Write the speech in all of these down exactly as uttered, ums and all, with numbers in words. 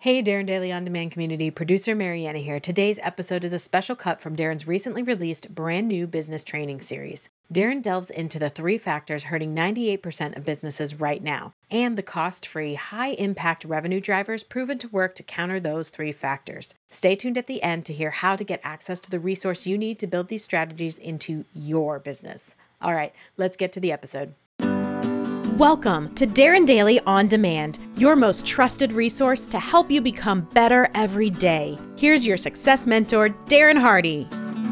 Hey, Darren Daily On Demand community, producer Mariana here. Today's episode is a special cut from Darren's recently released brand new business training series. Darren delves into the three factors hurting ninety-eight percent of businesses right now, and the cost-free, high-impact revenue drivers proven to work to counter those three factors. Stay tuned at the end to hear how to get access to the resource you need to build these strategies into your business. All right, let's get to the episode. Welcome to Darren Daily On Demand, your most trusted resource to help you become better every day. Here's your success mentor, Darren Hardy.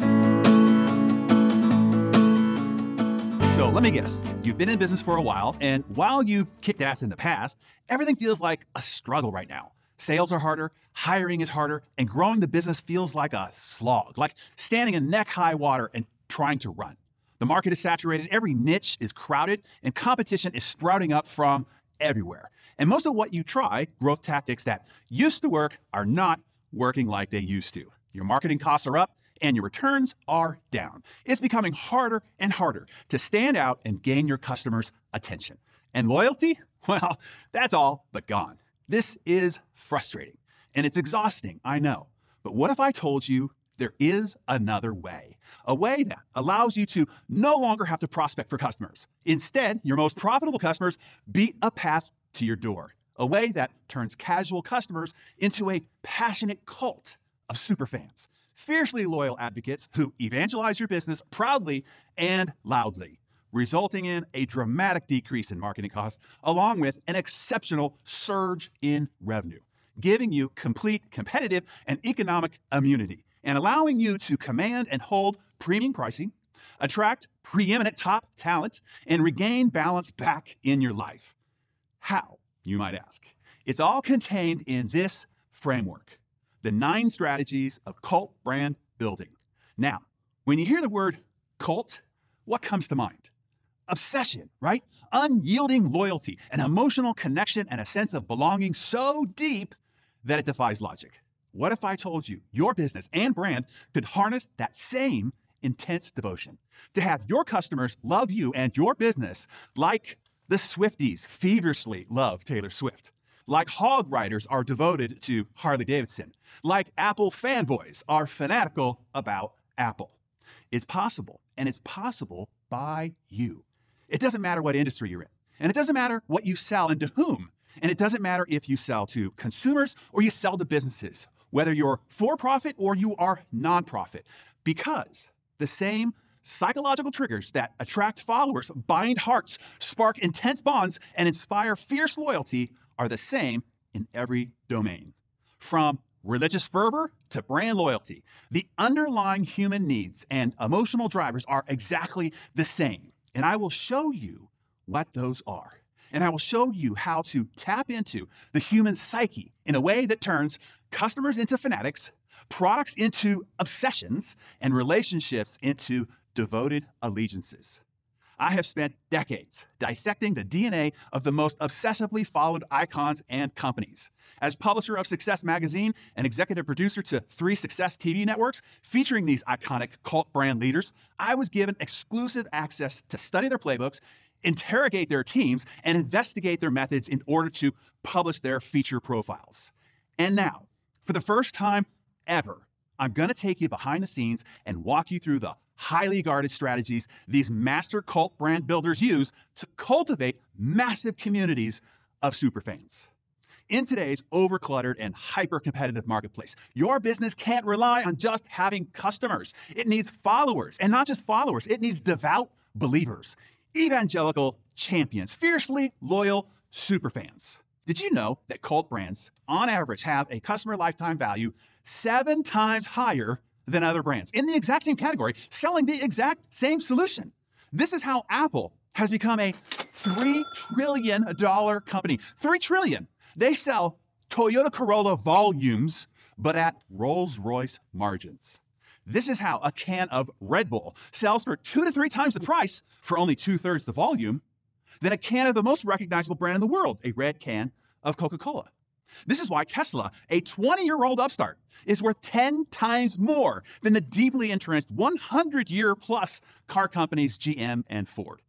So let me guess, you've been in business for a while, and while you've kicked ass in the past, everything feels like a struggle right now. Sales are harder, hiring is harder, and growing the business feels like a slog, like standing in neck-high water and trying to run. The market is saturated, every niche is crowded, and competition is sprouting up from everywhere. And most of what you try, growth tactics that used to work, are not working like they used to. Your marketing costs are up, and your returns are down. It's becoming harder and harder to stand out and gain your customers' attention. And loyalty? Well, that's all but gone. This is frustrating, and it's exhausting, I know. But what if I told you there is another way? A way that allows you to no longer have to prospect for customers. Instead, your most profitable customers beat a path to your door. A way that turns casual customers into a passionate cult of superfans. Fiercely loyal advocates who evangelize your business proudly and loudly, resulting in a dramatic decrease in marketing costs, along with an exceptional surge in revenue, giving you complete competitive and economic immunity, and allowing you to command and hold premium pricing, attract preeminent top talent, and regain balance back in your life. How, you might ask? It's all contained in this framework, the nine strategies of cult brand building. Now, when you hear the word cult, what comes to mind? Obsession, right? Unyielding loyalty, an emotional connection, and a sense of belonging so deep that it defies logic. What if I told you your business and brand could harness that same intense devotion to have your customers love you and your business like the Swifties feverishly love Taylor Swift, like hog riders are devoted to Harley Davidson, like Apple fanboys are fanatical about Apple? It's possible, and it's possible by you. It doesn't matter what industry you're in, and it doesn't matter what you sell and to whom, and it doesn't matter if you sell to consumers or you sell to businesses, whether you're for-profit or you are non-profit, because the same psychological triggers that attract followers, bind hearts, spark intense bonds, and inspire fierce loyalty are the same in every domain. From religious fervor to brand loyalty, the underlying human needs and emotional drivers are exactly the same. And I will show you what those are. And I will show you how to tap into the human psyche in a way that turns customers into fanatics, products into obsessions, and relationships into devoted allegiances. I have spent decades dissecting the D N A of the most obsessively followed icons and companies. As publisher of Success Magazine and executive producer to three Success T V networks featuring these iconic cult brand leaders, I was given exclusive access to study their playbooks, interrogate their teams, and investigate their methods in order to publish their feature profiles. And now, for the first time ever, I'm going to take you behind the scenes and walk you through the highly guarded strategies these master cult brand builders use to cultivate massive communities of superfans. In today's overcluttered and hyper-competitive marketplace, your business can't rely on just having customers. It needs followers, and not just followers, it needs devout believers, evangelical champions, fiercely loyal superfans. Did you know that cult brands, on average, have a customer lifetime value seven times higher than other brands in the exact same category, selling the exact same solution? This is how Apple has become a three trillion dollars company. three trillion dollars. They sell Toyota Corolla volumes, but at Rolls-Royce margins. This is how a can of Red Bull sells for two to three times the price for only two-thirds the volume than a can of the most recognizable brand in the world, a red can of Coca-Cola. This is why Tesla, a twenty-year-old upstart, is worth ten times more than the deeply entrenched one hundred year plus car companies G M and Ford.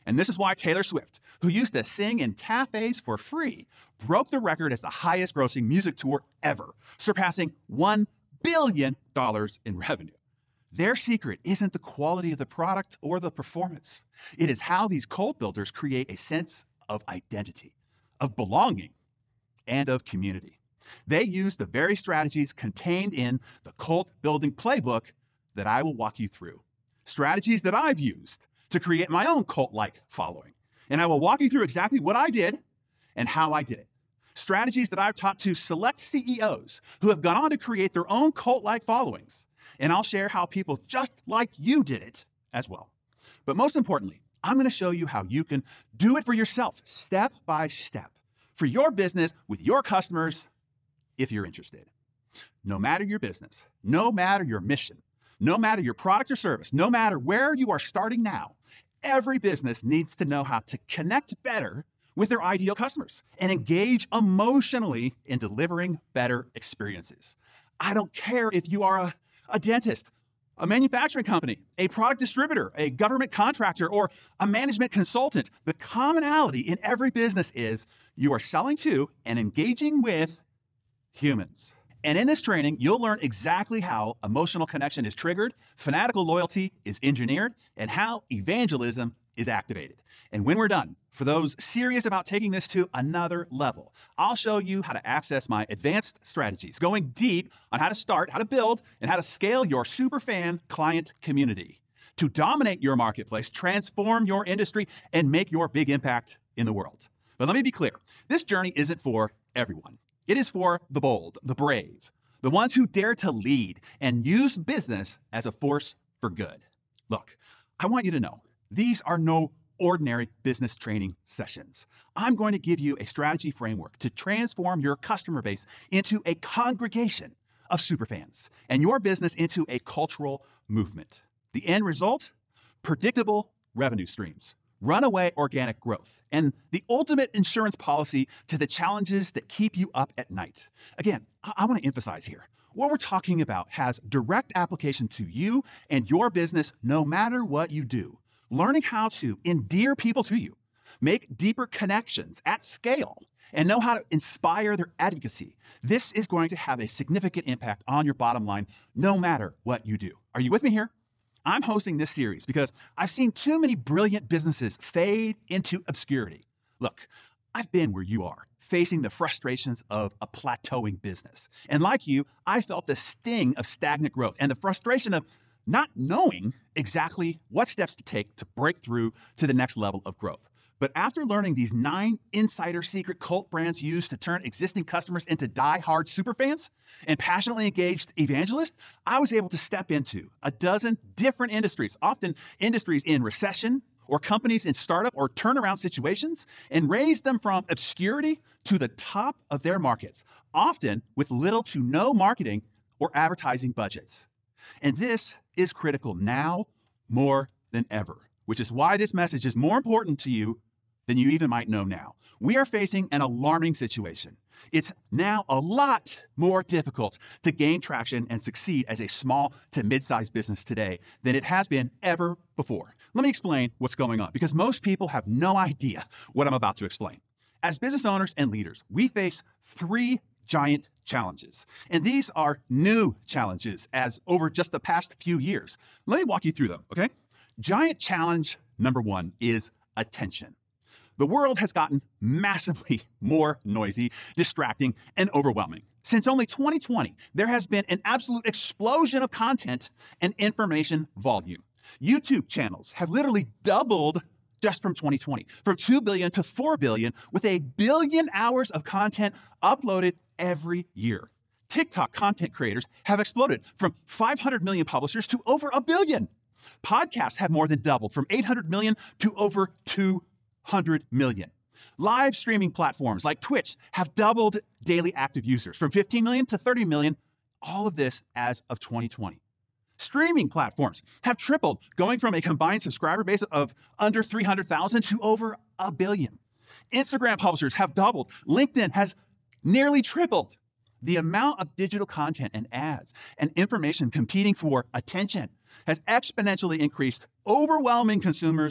And this is why Taylor Swift, who used to sing in cafes for free, broke the record as the highest grossing music tour ever, surpassing one billion dollars in revenue. Their secret isn't the quality of the product or the performance. It is how these cult builders create a sense of identity, of belonging, and of community. They use the very strategies contained in the cult building playbook that I will walk you through. Strategies that I've used to create my own cult-like following. And I will walk you through exactly what I did and how I did it. Strategies that I've taught to select C E Os who have gone on to create their own cult-like followings. And I'll share how people just like you did it as well. But most importantly, I'm going to show you how you can do it for yourself, step by step, for your business with your customers, if you're interested. No matter your business, no matter your mission, no matter your product or service, no matter where you are starting now, every business needs to know how to connect better with their ideal customers and engage emotionally in delivering better experiences. I don't care if you are a, a dentist, a manufacturing company, a product distributor, a government contractor, or a management consultant. The commonality in every business is you are selling to and engaging with humans. And in this training, you'll learn exactly how emotional connection is triggered, fanatical loyalty is engineered, and how evangelism is activated. And when we're done, for those serious about taking this to another level, I'll show you how to access my advanced strategies, going deep on how to start, how to build, and how to scale your superfan client community to dominate your marketplace, transform your industry, and make your big impact in the world. But let me be clear, this journey isn't for everyone. It is for the bold, the brave, the ones who dare to lead and use business as a force for good. Look, I want you to know, these are no ordinary business training sessions. I'm going to give you a strategy framework to transform your customer base into a congregation of superfans and your business into a cultural movement. The end result? Predictable revenue streams, runaway organic growth, and the ultimate insurance policy to the challenges that keep you up at night. Again, I, I want to emphasize here, what we're talking about has direct application to you and your business no matter what you do. Learning how to endear people to you, make deeper connections at scale, and know how to inspire their advocacy. This is going to have a significant impact on your bottom line no matter what you do. Are you with me here? I'm hosting this series because I've seen too many brilliant businesses fade into obscurity. Look, I've been where you are, facing the frustrations of a plateauing business. And like you, I felt the sting of stagnant growth and the frustration of not knowing exactly what steps to take to break through to the next level of growth. But after learning these nine insider secret cult brands use to turn existing customers into die-hard superfans and passionately engaged evangelists, I was able to step into a dozen different industries, often industries in recession or companies in startup or turnaround situations, and raise them from obscurity to the top of their markets, often with little to no marketing or advertising budgets. And this is critical now more than ever, which is why this message is more important to you than you even might know now. We are facing an alarming situation. It's now a lot more difficult to gain traction and succeed as a small to mid-sized business today than it has been ever before. Let me explain what's going on, because most people have no idea what I'm about to explain. As business owners and leaders, we face three giant challenges. And these are new challenges as over just the past few years. Let me walk you through them, okay? Giant challenge number one is attention. The world has gotten massively more noisy, distracting, and overwhelming. Since only twenty twenty, there has been an absolute explosion of content and information volume. YouTube channels have literally doubled just from twenty twenty, from two billion to four billion, with a billion hours of content uploaded every year. TikTok content creators have exploded from five hundred million publishers to over a billion. Podcasts have more than doubled from eight hundred million to over two hundred million. Live streaming platforms like Twitch have doubled daily active users from fifteen million to thirty million, all of this as of twenty twenty. Streaming platforms have tripled, going from a combined subscriber base of under three hundred thousand to over a billion. Instagram publishers have doubled. LinkedIn has nearly tripled. The amount of digital content and ads and information competing for attention has exponentially increased, overwhelming consumers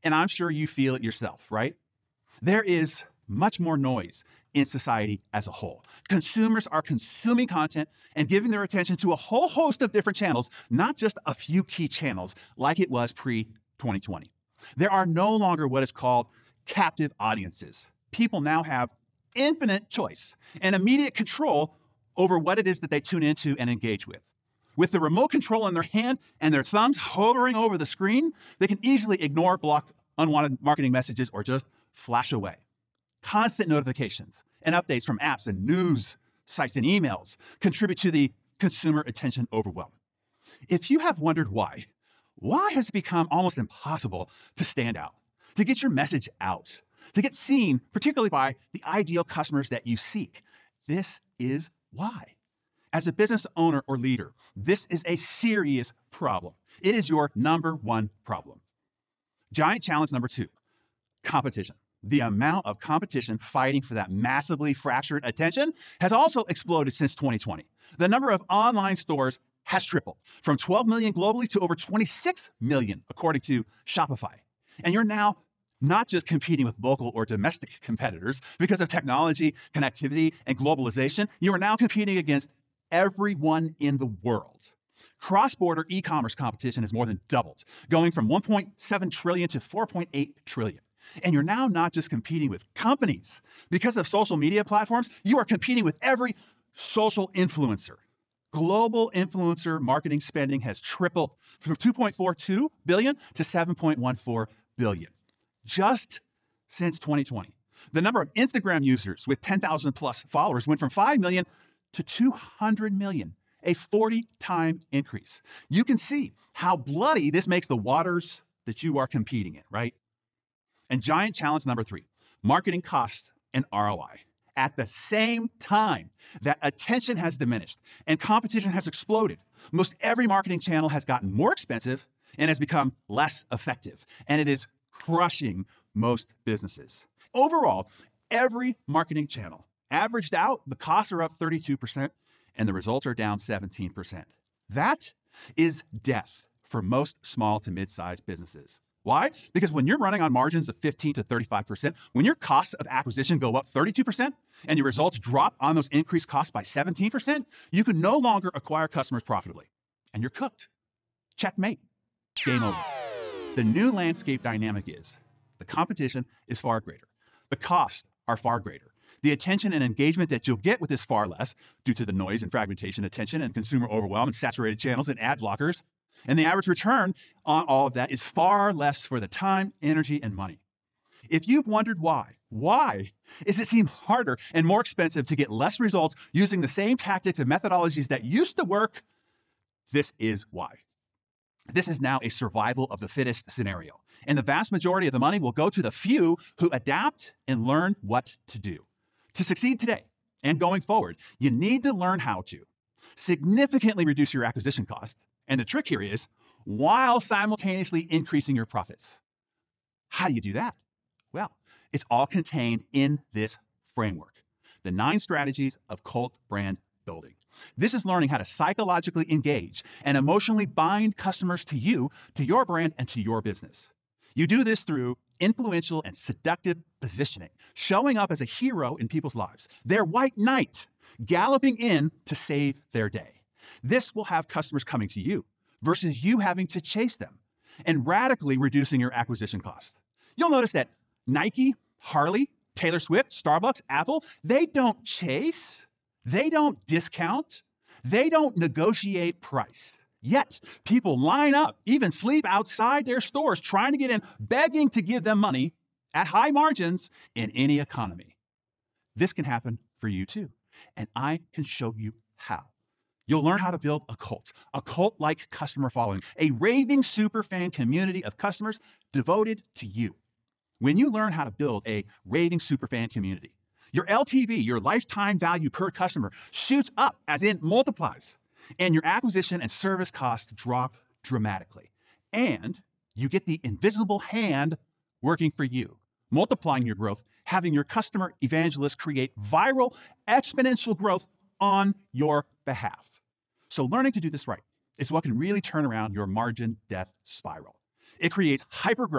And I'm sure you feel it yourself, right? There is much more noise in society as a whole. Consumers are consuming content and giving their attention to a whole host of different channels, not just a few key channels like it was pre twenty twenty. There are no longer what is called captive audiences. People now have infinite choice and immediate control over what it is that they tune into and engage with. With the remote control in their hand and their thumbs hovering over the screen, they can easily ignore, block unwanted marketing messages, or just flash away. Constant notifications and updates from apps and news sites and emails contribute to the consumer attention overwhelm. If you have wondered why, why has it become almost impossible to stand out, to get your message out, to get seen, particularly by the ideal customers that you seek? This is why. As a business owner or leader, this is a serious problem. It is your number one problem. Giant challenge number two, competition. The amount of competition fighting for that massively fractured attention has also exploded since twenty twenty. The number of online stores has tripled from twelve million globally to over twenty-six million, according to Shopify. And you're now not just competing with local or domestic competitors because of technology, connectivity, and globalization. You are now competing against everyone in the world. Cross-border e-commerce competition has more than doubled, going from one point seven trillion to four point eight trillion. And you're now not just competing with companies. Because of social media platforms, you are competing with every social influencer. Global influencer marketing spending has tripled from two point four two billion dollars to seven point one four billion dollars just since twenty twenty. The number of Instagram users with ten thousand plus followers went from five million to two hundred million, a forty time increase. You can see how bloody this makes the waters that you are competing in, right? And giant challenge number three, marketing costs and R O I. At the same time that attention has diminished and competition has exploded, most every marketing channel has gotten more expensive and has become less effective. And it is crushing most businesses. Overall, every marketing channel averaged out, the costs are up thirty-two percent and the results are down seventeen percent. That is death for most small to mid-sized businesses. Why? Because when you're running on margins of fifteen to thirty-five percent, when your costs of acquisition go up thirty-two percent and your results drop on those increased costs by seventeen percent, you can no longer acquire customers profitably. And you're cooked. Checkmate. Game over. The new landscape dynamic is the competition is far greater. The costs are far greater. The attention and engagement that you'll get with is far less due to the noise and fragmentation, attention and consumer overwhelm and saturated channels and ad blockers. And the average return on all of that is far less for the time, energy, and money. If you've wondered why, why is it seem harder and more expensive to get less results using the same tactics and methodologies that used to work? This is why. This is now a survival of the fittest scenario. And the vast majority of the money will go to the few who adapt and learn what to do. To succeed today and going forward, you need to learn how to significantly reduce your acquisition cost. And the trick here is, while simultaneously increasing your profits. How do you do that? Well, it's all contained in this framework, the nine strategies of cult brand building. This is learning how to psychologically engage and emotionally bind customers to you, to your brand, and to your business. You do this through influential and seductive positioning, showing up as a hero in people's lives, their white knight, galloping in to save their day. This will have customers coming to you versus you having to chase them and radically reducing your acquisition cost. You'll notice that Nike, Harley, Taylor Swift, Starbucks, Apple, they don't chase, they don't discount, they don't negotiate price. Yet people line up, even sleep outside their stores trying to get in, begging to give them money at high margins in any economy. This can happen for you too, and I can show you how. You'll learn how to build a cult, a cult-like customer following, a raving superfan community of customers devoted to you. When you learn how to build a raving superfan community, your L T V, your lifetime value per customer, shoots up, as in multiplies, and your acquisition and service costs drop dramatically. And you get the invisible hand working for you, multiplying your growth, having your customer evangelists create viral, exponential growth on your behalf. So learning to do this right is what can really turn around your margin death spiral. It creates hyper growth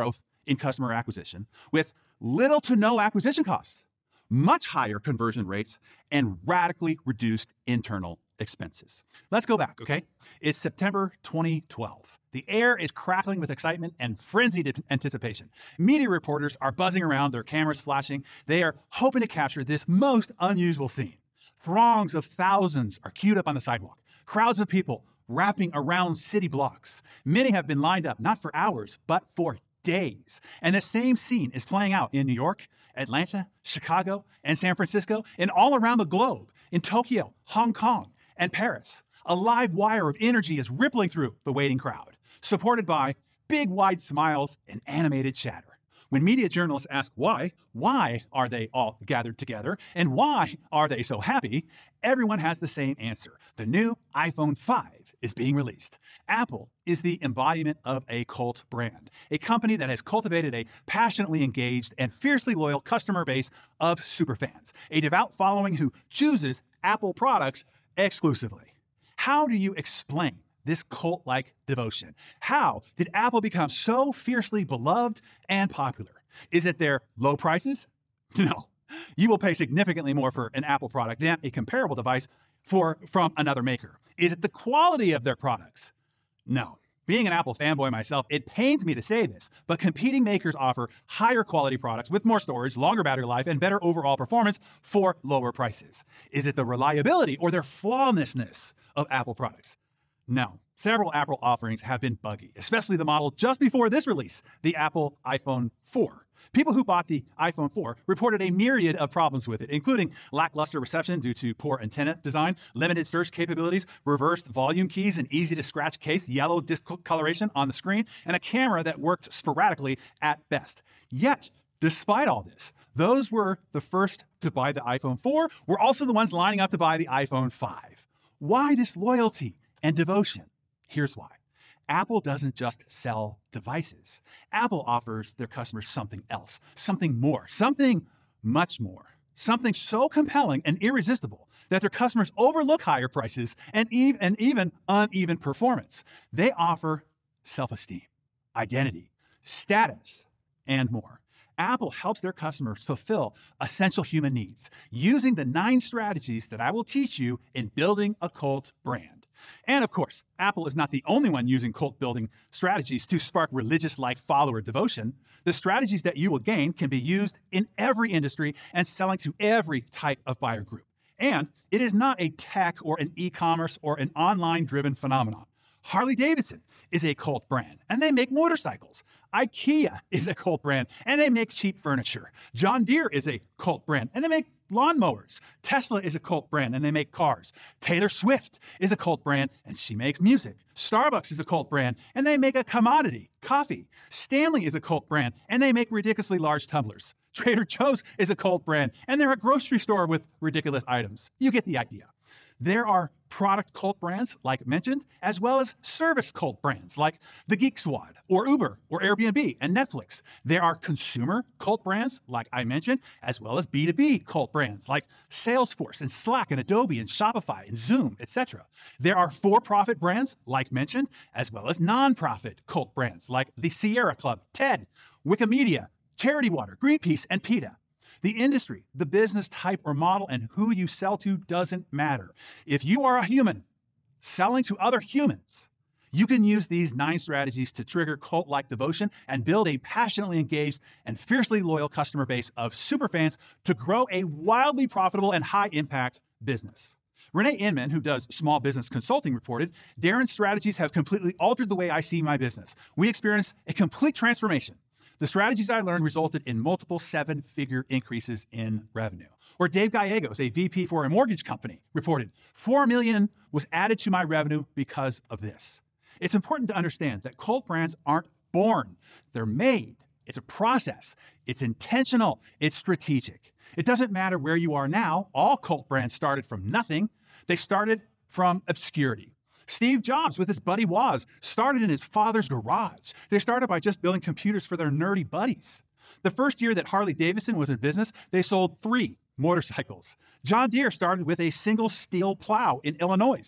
in customer acquisition with little to no acquisition costs, much higher conversion rates, and radically reduced internal expenses. Let's go back, okay? It's September twenty twelve. The air is crackling with excitement and frenzied anticipation. Media reporters are buzzing around, their cameras flashing. They are hoping to capture this most unusual scene. Throngs of thousands are queued up on the sidewalk. Crowds of people wrapping around city blocks. Many have been lined up, not for hours, but for days. And the same scene is playing out in New York, Atlanta, Chicago, and San Francisco, and all around the globe, in Tokyo, Hong Kong, and Paris. A live wire of energy is rippling through the waiting crowd, supported by big wide smiles and animated chatter. When media journalists ask why, why are they all gathered together, and why are they so happy, everyone has the same answer. The new iPhone five is being released. Apple is the embodiment of a cult brand, a company that has cultivated a passionately engaged and fiercely loyal customer base of superfans, a devout following who chooses Apple products exclusively. How do you explain this cult-like devotion? How did Apple become so fiercely beloved and popular? Is it their low prices? No. You will pay significantly more for an Apple product than a comparable device for, from another maker. Is it the quality of their products? No. Being an Apple fanboy myself, it pains me to say this, but competing makers offer higher quality products with more storage, longer battery life, and better overall performance for lower prices. Is it the reliability or their flawlessness of Apple products? No. Several Apple offerings have been buggy, especially the model just before this release, the Apple iPhone four. People who bought the iPhone four reported a myriad of problems with it, including lackluster reception due to poor antenna design, limited search capabilities, reversed volume keys, an easy-to-scratch case, yellow discoloration on the screen, and a camera that worked sporadically at best. Yet, despite all this, those were the first to buy the iPhone four were also the ones lining up to buy the iPhone five. Why this loyalty and devotion? Here's why. Apple doesn't just sell devices. Apple offers their customers something else, something more, something much more, something so compelling and irresistible that their customers overlook higher prices and even, and even uneven performance. They offer self-esteem, identity, status, and more. Apple helps their customers fulfill essential human needs using the nine strategies that I will teach you in building a cult brand. And of course, Apple is not the only one using cult building strategies to spark religious-like follower devotion. The strategies that you will gain can be used in every industry and selling to every type of buyer group. And it is not a tech or an e-commerce or an online-driven phenomenon. Harley-Davidson is a cult brand, and they make motorcycles. IKEA is a cult brand, and they make cheap furniture. John Deere is a cult brand, and they make lawnmowers. Tesla is a cult brand, and they make cars. Taylor Swift is a cult brand, and she makes music. Starbucks is a cult brand, and they make a commodity, coffee. Stanley is a cult brand, and they make ridiculously large tumblers. Trader Joe's is a cult brand, and they're a grocery store with ridiculous items. You get the idea. There are product cult brands, like mentioned, as well as service cult brands, like the Geek Squad, or Uber, or Airbnb, and Netflix. There are consumer cult brands, like I mentioned, as well as B two B cult brands, like Salesforce, and Slack, and Adobe, and Shopify, and Zoom, et cetera. There are for-profit brands, like mentioned, as well as non-profit cult brands, like the Sierra Club, TED, Wikimedia, Charity Water, Greenpeace, and PETA. The industry, the business type or model, and who you sell to doesn't matter. If you are a human selling to other humans, you can use these nine strategies to trigger cult-like devotion and build a passionately engaged and fiercely loyal customer base of superfans to grow a wildly profitable and high-impact business. Renee Inman, who does small business consulting, reported, Darren's strategies have completely altered the way I see my business. We experienced a complete transformation. The strategies I learned resulted in multiple seven-figure increases in revenue. Or Dave Gallegos, a V P for a mortgage company, reported, four million dollars was added to my revenue because of this. It's important to understand that cult brands aren't born. They're made. It's a process. It's intentional. It's strategic. It doesn't matter where you are now. All cult brands started from nothing. They started from obscurity. Steve Jobs, with his buddy Woz, started in his father's garage. They started by just building computers for their nerdy buddies. The first year that Harley-Davidson was in business, they sold three motorcycles. John Deere started with a single steel plow in Illinois.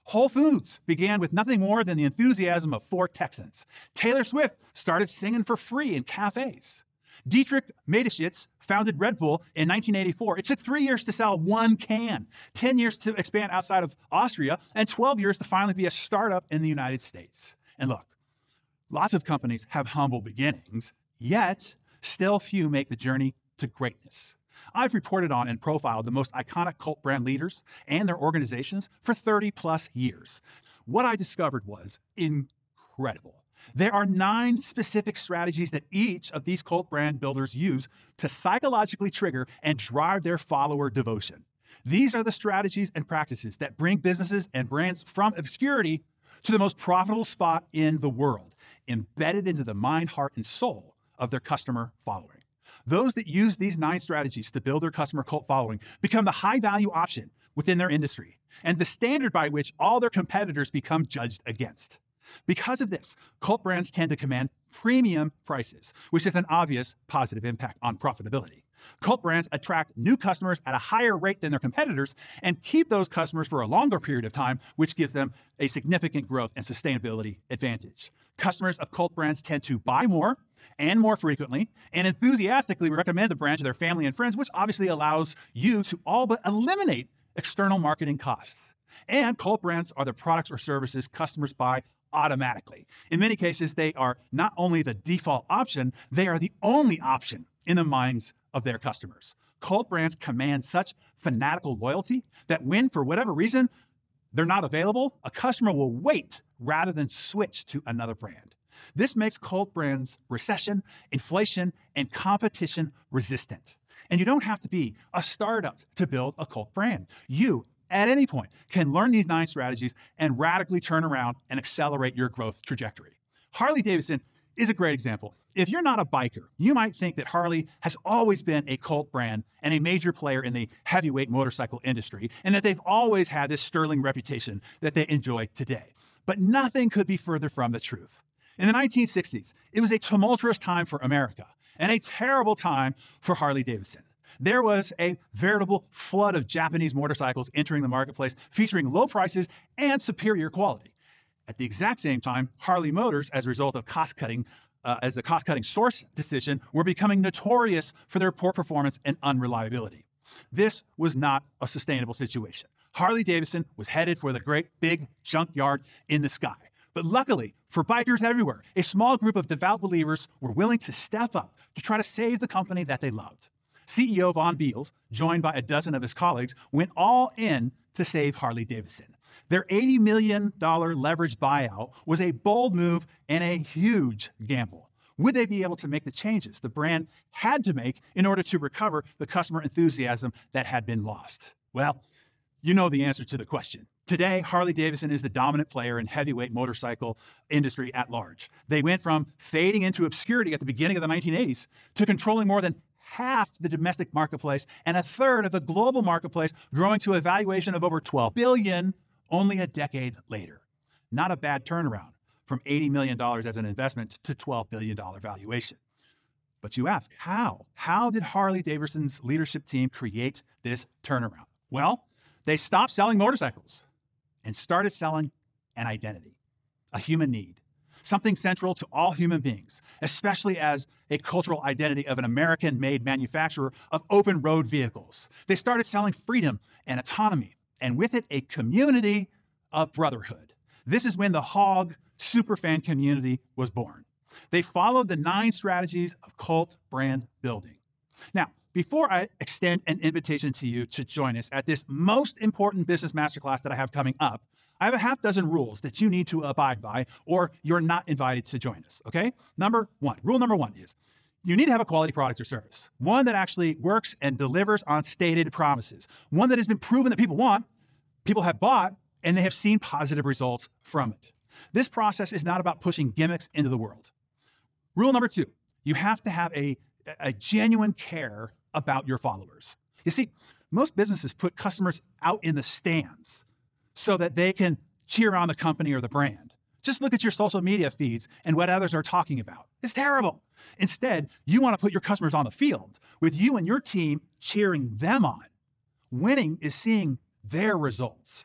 Whole Foods began with nothing more than the enthusiasm of four Texans. Taylor Swift started singing for free in cafes. Dietrich Mateschitz founded Red Bull in nineteen eighty-four. It took three years to sell one can, ten years to expand outside of Austria, and twelve years to finally be a startup in the United States. And look, lots of companies have humble beginnings, yet still few make the journey to greatness. I've reported on and profiled the most iconic cult brand leaders and their organizations for thirty plus years. What I discovered was incredible. There are nine specific strategies that each of these cult brand builders use to psychologically trigger and drive their follower devotion. These are the strategies and practices that bring businesses and brands from obscurity to the most profitable spot in the world, embedded into the mind, heart, and soul of their customer following. Those that use these nine strategies to build their customer cult following become the high-value option within their industry and the standard by which all their competitors become judged against. Because of this, cult brands tend to command premium prices, which has an obvious positive impact on profitability. Cult brands attract new customers at a higher rate than their competitors and keep those customers for a longer period of time, which gives them a significant growth and sustainability advantage. Customers of cult brands tend to buy more and more frequently and enthusiastically recommend the brand to their family and friends, which obviously allows you to all but eliminate external marketing costs. And cult brands are the products or services customers buy automatically. In many cases, they are not only the default option, they are the only option in the minds of their customers. Cult brands command such fanatical loyalty that when, for whatever reason, they're not available, a customer will wait rather than switch to another brand. This makes cult brands recession, inflation, and competition resistant. And you don't have to be a startup to build a cult brand. You, at any point, can learn these nine strategies and radically turn around and accelerate your growth trajectory. Harley-Davidson is a great example. If you're not a biker, you might think that Harley has always been a cult brand and a major player in the heavyweight motorcycle industry, and that they've always had this sterling reputation that they enjoy today. But nothing could be further from the truth. In the nineteen sixties, it was a tumultuous time for America and a terrible time for Harley-Davidson. There was a veritable flood of Japanese motorcycles entering the marketplace, featuring low prices and superior quality. At the exact same time, Harley Motors, as a result of cost-cutting, uh, as a cost-cutting source decision, were becoming notorious for their poor performance and unreliability. This was not a sustainable situation. Harley-Davidson was headed for the great big junkyard in the sky. But luckily, for bikers everywhere, a small group of devout believers were willing to step up to try to save the company that they loved. C E O Von Beals, joined by a dozen of his colleagues, went all in to save Harley-Davidson. Their eighty million dollars leveraged buyout was a bold move and a huge gamble. Would they be able to make the changes the brand had to make in order to recover the customer enthusiasm that had been lost? Well, you know the answer to the question. Today, Harley-Davidson is the dominant player in heavyweight motorcycle industry at large. They went from fading into obscurity at the beginning of the nineteen eighties to controlling more than half the domestic marketplace and a third of the global marketplace, growing to a valuation of over twelve billion dollars only a decade later. Not a bad turnaround from eighty million dollars as an investment to twelve billion dollars valuation. But you ask, how? How did Harley-Davidson's leadership team create this turnaround? Well, they stopped selling motorcycles and started selling an identity, a human need, something central to all human beings, especially as a cultural identity of an American-made manufacturer of open road vehicles. They started selling freedom and autonomy, and with it, a community of brotherhood. This is when the Hog superfan community was born. They followed the nine strategies of cult brand building. Now, before I extend an invitation to you to join us at this most important business masterclass that I have coming up, I have a half dozen rules that you need to abide by, or you're not invited to join us, okay? Number one, rule number one is you need to have a quality product or service, one that actually works and delivers on stated promises, one that has been proven that people want, people have bought, and they have seen positive results from it. This process is not about pushing gimmicks into the world. Rule number two, you have to have a, a genuine care about your followers. You see, most businesses put customers out in the stands so that they can cheer on the company or the brand. Just look at your social media feeds and what others are talking about. It's terrible. Instead, you want to put your customers on the field with you and your team cheering them on. Winning is seeing their results,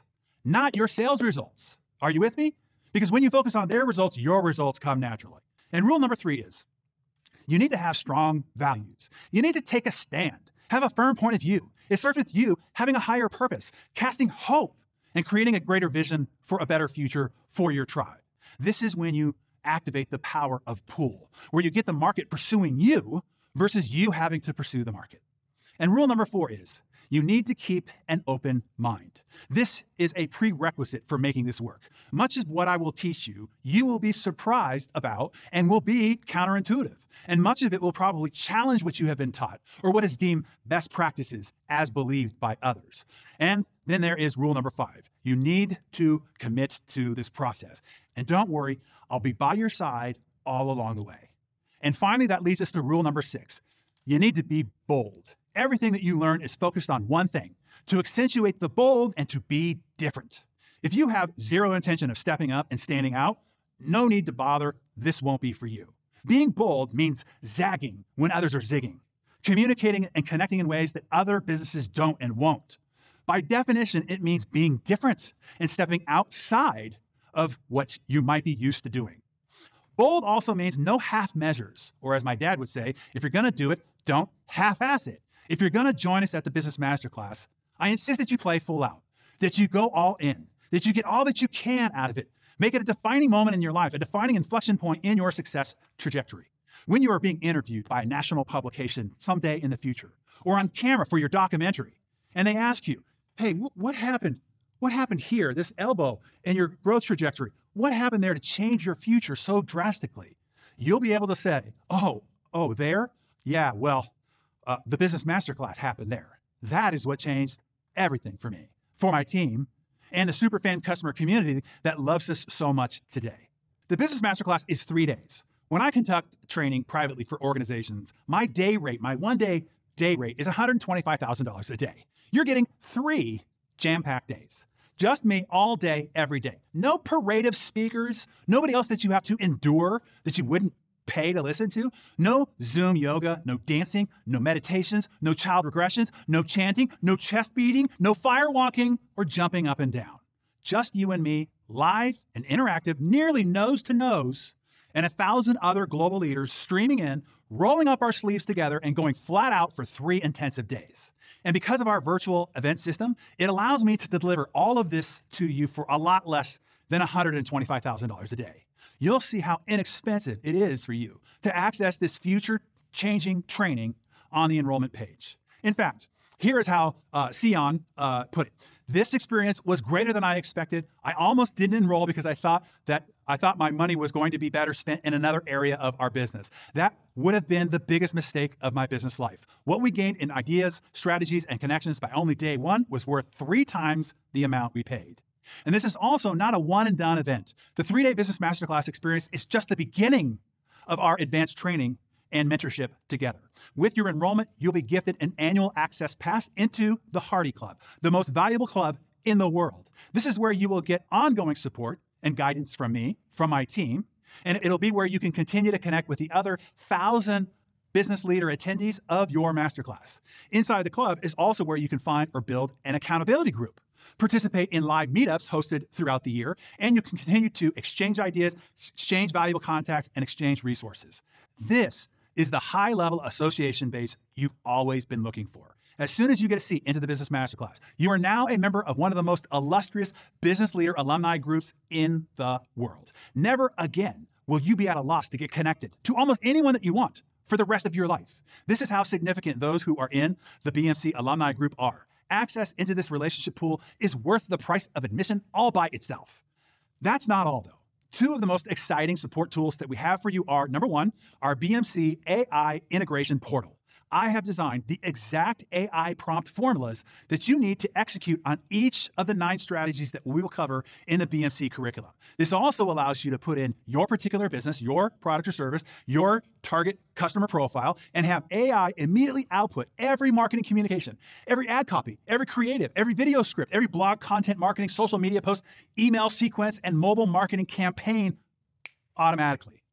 not your sales results. Are you with me? Because when you focus on their results, your results come naturally. And rule number three is you need to have strong values. You need to take a stand, have a firm point of view. It starts with you having a higher purpose, casting hope, and creating a greater vision for a better future for your tribe. This is when you activate the power of pull, where you get the market pursuing you versus you having to pursue the market. And rule number four is you need to keep an open mind. This is a prerequisite for making this work. Much of what I will teach you, you will be surprised about and will be counterintuitive. And much of it will probably challenge what you have been taught or what is deemed best practices as believed by others. And then there is rule number five. You need to commit to this process. And don't worry, I'll be by your side all along the way. And finally, that leads us to rule number six. You need to be bold. Everything that you learn is focused on one thing, to accentuate the bold and to be different. If you have zero intention of stepping up and standing out, no need to bother. This won't be for you. Being bold means zagging when others are zigging, communicating and connecting in ways that other businesses don't and won't. By definition, it means being different and stepping outside of what you might be used to doing. Bold also means no half measures, or as my dad would say, if you're going to do it, don't half-ass it. If you're going to join us at the Business Masterclass, I insist that you play full out, that you go all in, that you get all that you can out of it. Make it a defining moment in your life, a defining inflection point in your success trajectory. When you are being interviewed by a national publication someday in the future, or on camera for your documentary, and they ask you, hey, wh- what happened? What happened here, this elbow in your growth trajectory? What happened there to change your future so drastically? You'll be able to say, oh, oh, there? Yeah, well, uh, the Business Masterclass happened there. That is what changed everything for me, for my team, and the superfan customer community that loves us so much today. The Business Masterclass is three days. When I conduct training privately for organizations, my day rate, my one-day day rate is one hundred twenty-five thousand dollars a day. You're getting three jam-packed days. Just me all day, every day. No parade of speakers, nobody else that you have to endure that you wouldn't pay to listen to. No Zoom yoga, no dancing, no meditations, no child regressions, no chanting, no chest beating, no fire walking or jumping up and down. Just you and me, live and interactive, nearly nose to nose, and a thousand other global leaders streaming in, rolling up our sleeves together and going flat out for three intensive days. And because of our virtual event system, it allows me to deliver all of this to you for a lot less than one hundred twenty-five thousand dollars a day. You'll see how inexpensive it is for you to access this future-changing training on the enrollment page. In fact, here is how uh, Sion uh, put it. This experience was greater than I expected. I almost didn't enroll because I thought that I thought my money was going to be better spent in another area of our business. That would have been the biggest mistake of my business life. What we gained in ideas, strategies, and connections by only day one was worth three times the amount we paid. And this is also not a one and done event. The three-day Business Masterclass experience is just the beginning of our advanced training and mentorship together. With your enrollment, you'll be gifted an annual access pass into the Hardy Club, the most valuable club in the world. This is where you will get ongoing support and guidance from me, from my team, and it'll be where you can continue to connect with the other thousand business leader attendees of your masterclass. Inside the club is also where you can find or build an accountability group, participate in live meetups hosted throughout the year, and you can continue to exchange ideas, exchange valuable contacts, and exchange resources. This is the high-level association base you've always been looking for. As soon as you get a seat into the Business Masterclass, you are now a member of one of the most illustrious business leader alumni groups in the world. Never again will you be at a loss to get connected to almost anyone that you want for the rest of your life. This is how significant those who are in the B M C alumni group are. Access into this relationship pool is worth the price of admission all by itself. That's not all, though. Two of the most exciting support tools that we have for you are, number one, our B M C A I integration portal. I have designed the exact A I prompt formulas that you need to execute on each of the nine strategies that we will cover in the B M C curriculum. This also allows you to put in your particular business, your product or service, your target customer profile, and have A I immediately output every marketing communication, every ad copy, every creative, every video script, every blog content marketing, social media post, email sequence, and mobile marketing campaign automatically.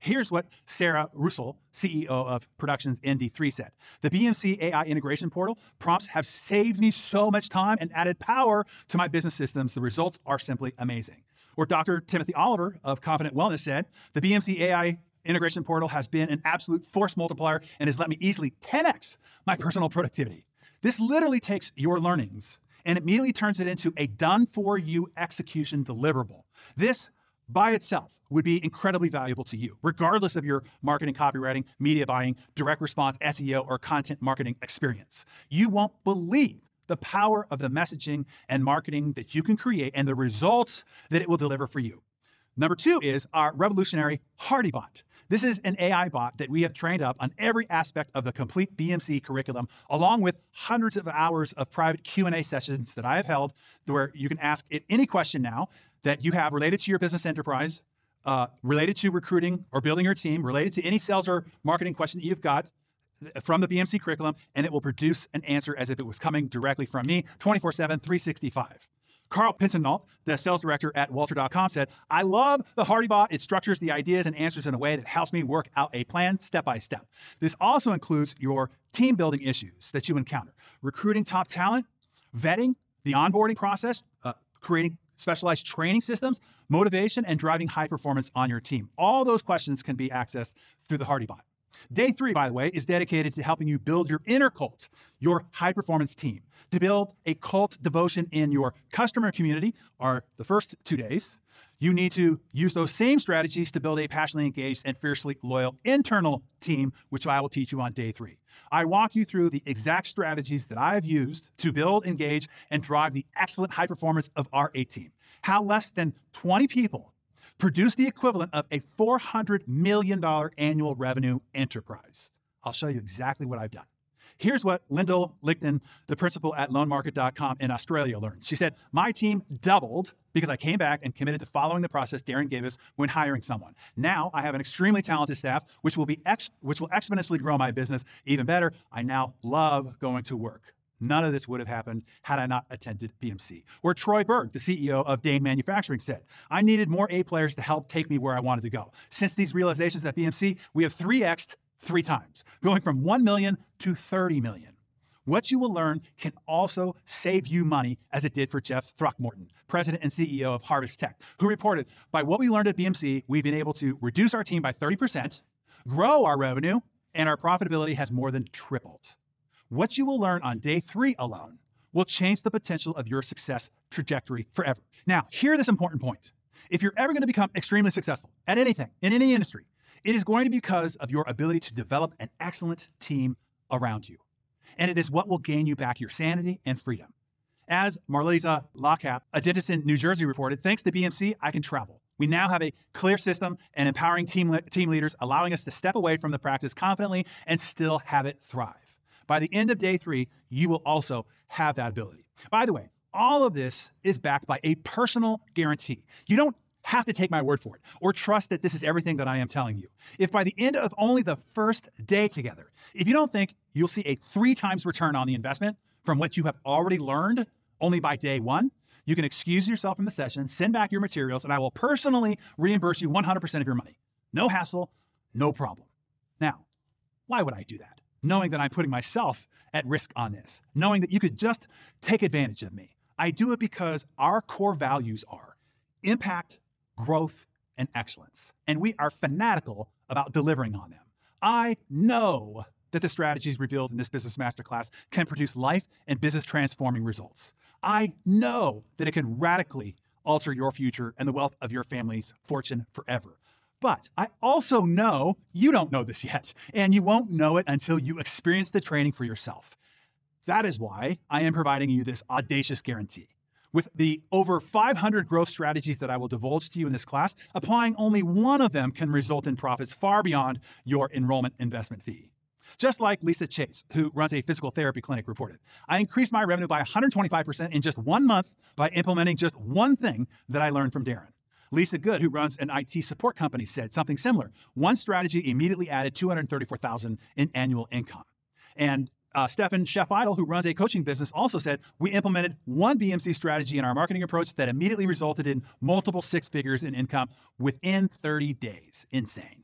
Here's what Sarah Russell, C E O of Productions N D three, said. The B M C A I integration portal prompts have saved me so much time and added power to my business systems. The results are simply amazing. Or Doctor Timothy Oliver of Confident Wellness said, the B M C A I integration portal has been an absolute force multiplier and has let me easily ten x my personal productivity. This literally takes your learnings and immediately turns it into a done-for-you execution deliverable. This by itself would be incredibly valuable to you, regardless of your marketing, copywriting, media buying, direct response, S E O, or content marketing experience. You won't believe the power of the messaging and marketing that you can create and the results that it will deliver for you. Number two is our revolutionary HardyBot. This is an A I bot that we have trained up on every aspect of the complete B M C curriculum, along with hundreds of hours of private Q and A sessions that I have held where you can ask it any question now that you have related to your business enterprise, uh, related to recruiting or building your team, related to any sales or marketing question that you've got from the B M C curriculum, and it will produce an answer as if it was coming directly from me, twenty-four seven, three sixty-five. Carl Pinsenalt, the sales director at Walter dot com, said, I love the HardyBot. It structures the ideas and answers in a way that helps me work out a plan step by step. This also includes your team building issues that you encounter, recruiting top talent, vetting, the onboarding process, uh, creating specialized training systems, motivation, and driving high performance on your team. All those questions can be accessed through the HardyBot. Day three, by the way, is dedicated to helping you build your inner cult, your high-performance team. To build a cult devotion in your customer community are the first two days. You need to use those same strategies to build a passionately engaged and fiercely loyal internal team, which I will teach you on day three. I walk you through the exact strategies that I have used to build, engage, and drive the excellent high performance of our A team. How less than twenty people produce the equivalent of a four hundred million dollars annual revenue enterprise. I'll show you exactly what I've done. Here's what Lyndall Lichten, the principal at loan market dot com in Australia, learned. She said, my team doubled because I came back and committed to following the process Darren gave us when hiring someone. Now I have an extremely talented staff, which will be ex- which will exponentially grow my business even better. I now love going to work. None of this would have happened had I not attended B M C. Or Troy Berg, the C E O of Dane Manufacturing, said, I needed more A players to help take me where I wanted to go. Since these realizations at B M C, we have three x'd three times, going from one million to thirty million. What you will learn can also save you money, as it did for Jeff Throckmorton, president and C E O of Harvest Tech, who reported, by what we learned at B M C, we've been able to reduce our team by thirty percent, grow our revenue, and our profitability has more than tripled. What you will learn on day three alone will change the potential of your success trajectory forever. Now, hear this important point. If you're ever going to become extremely successful at anything, in any industry, it is going to be because of your ability to develop an excellent team around you. And it is what will gain you back your sanity and freedom. As Marliza Lockhap, a dentist in New Jersey, reported, thanks to B M C, I can travel. We now have a clear system and empowering team, le- team leaders, allowing us to step away from the practice confidently and still have it thrive. By the end of day three, you will also have that ability. By the way, all of this is backed by a personal guarantee. You don't have to take my word for it or trust that this is everything that I am telling you. If by the end of only the first day together, if you don't think you'll see a three times return on the investment from what you have already learned only by day one, you can excuse yourself from the session, send back your materials, and I will personally reimburse you one hundred percent of your money. No hassle, no problem. Now, why would I do that? Knowing that I'm putting myself at risk on this, knowing that you could just take advantage of me. I do it because our core values are impact, growth, and excellence. And we are fanatical about delivering on them. I know that the strategies revealed in this business masterclass can produce life and business transforming results. I know that it can radically alter your future and the wealth of your family's fortune forever. But I also know you don't know this yet, and you won't know it until you experience the training for yourself. That is why I am providing you this audacious guarantee. With the over five hundred growth strategies that I will divulge to you in this class, applying only one of them can result in profits far beyond your enrollment investment fee. Just like Lisa Chase, who runs a physical therapy clinic, reported, I increased my revenue by one hundred twenty-five percent in just one month by implementing just one thing that I learned from Darren. Lisa Good, who runs an I T support company, said something similar. One strategy immediately added two hundred thirty-four thousand dollars in annual income. And uh, Stefan Chef-Idle, who runs a coaching business, also said, we implemented one B M C strategy in our marketing approach that immediately resulted in multiple six figures in income within thirty days. Insane.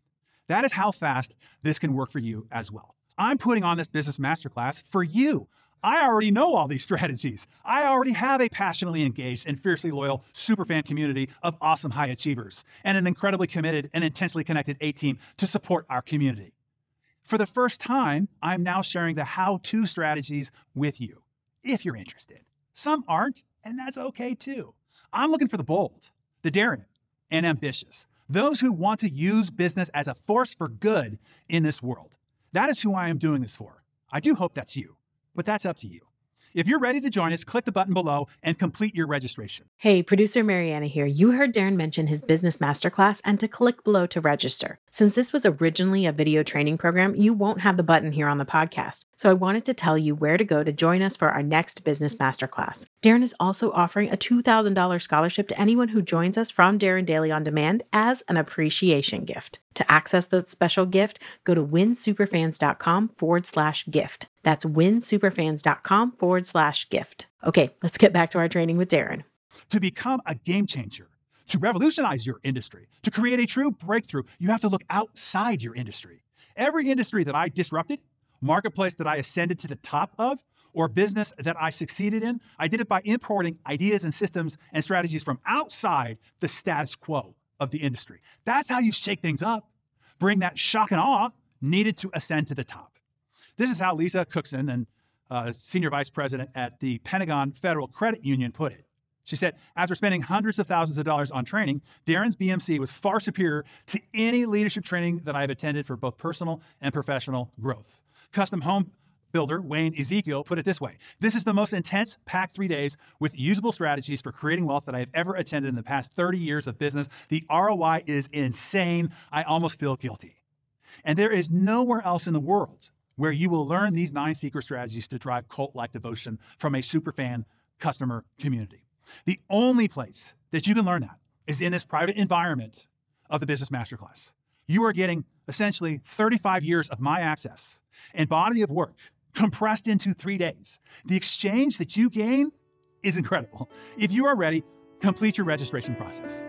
That is how fast this can work for you as well. I'm putting on this business masterclass for you. I already know all these strategies. I already have a passionately engaged and fiercely loyal superfan community of awesome high achievers and an incredibly committed and intensely connected A-team to support our community. For the first time, I'm now sharing the how-to strategies with you, if you're interested. Some aren't, and that's okay too. I'm looking for the bold, the daring, and ambitious, those who want to use business as a force for good in this world. That is who I am doing this for. I do hope that's you, but that's up to you. If you're ready to join us, click the button below and complete your registration. Hey, producer Mariana here. You heard Darren mention his business masterclass and to click below to register. Since this was originally a video training program, you won't have the button here on the podcast. So I wanted to tell you where to go to join us for our next business masterclass. Darren is also offering a two thousand dollars scholarship to anyone who joins us from Darren Daily On Demand as an appreciation gift. To access the special gift, go to winsuperfans.com forward slash gift. That's winsuperfans.com forward slash gift. Okay, let's get back to our training with Darren. To become a game changer, to revolutionize your industry, to create a true breakthrough, you have to look outside your industry. Every industry that I disrupted, marketplace that I ascended to the top of, or business that I succeeded in, I did it by importing ideas and systems and strategies from outside the status quo of the industry. That's how you shake things up. Bring that shock and awe needed to ascend to the top. This is how Lisa Cookson, and uh, Senior Vice President at the Pentagon Federal Credit Union, put it. She said, after spending hundreds of thousands of dollars on training, Darren's B M C was far superior to any leadership training that I've attended for both personal and professional growth. Custom home builder Wayne Ezekiel put it this way: this is the most intense, packed three days with usable strategies for creating wealth that I have ever attended in the past thirty years of business. The R O I is insane. I almost feel guilty. And there is nowhere else in the world where you will learn these nine secret strategies to drive cult-like devotion from a superfan customer community. The only place that you can learn that is in this private environment of the Business Masterclass. You are getting essentially thirty-five years of my access and body of work compressed into three days. The exchange that you gain is incredible. If you are ready, complete your registration process.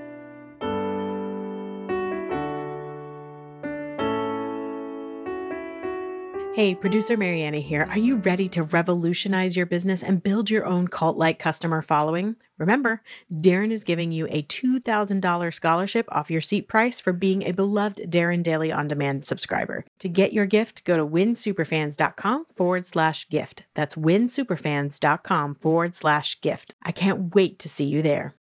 Hey, producer Mariana here. Are you ready to revolutionize your business and build your own cult-like customer following? Remember, Darren is giving you a two thousand dollars scholarship off your seat price for being a beloved Darren Daily On Demand subscriber. To get your gift, go to winsuperfans.com forward slash gift. That's winsuperfans.com forward slash gift. I can't wait to see you there.